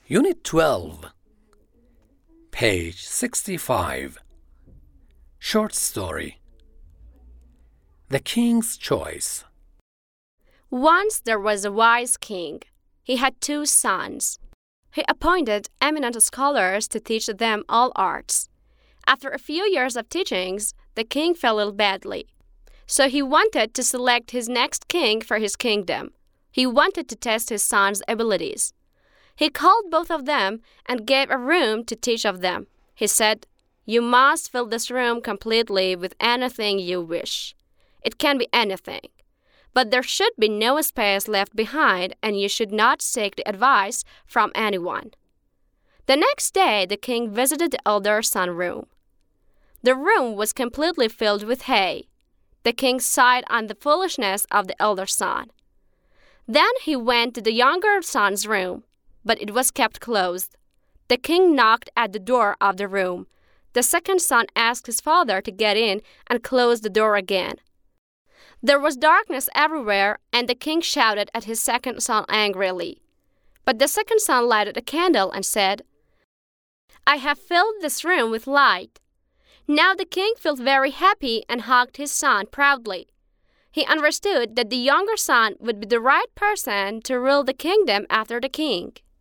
Unit 12, page 65. Short story. The King's Choice. Once there was a wise king. He had 2 sons. He appointed eminent scholars to teach them all arts. After a few years of teachings, the king fell ill badly. So he wanted to select his next king for his kingdom. He wanted to test his sons' abilities. He called both of them and gave a room to each of them. He said, "You must fill this room completely with anything you wish. It can be anything. But there should be no space left behind, and you should not seek the advice from anyone." The next day, the king visited the elder son room. The room was completely filled with hay. The king sighed on the foolishness of the elder son. Then he went to the younger son's room, but it was kept closed. The king knocked at the door of the room. The second son asked his father to get in and close the door again. There was darkness everywhere, and the king shouted at his second son angrily. But the second son lighted a candle and said, "I have filled this room with light." Now the king felt very happy and hugged his son proudly. He understood that the younger son would be the right person to rule the kingdom after the king.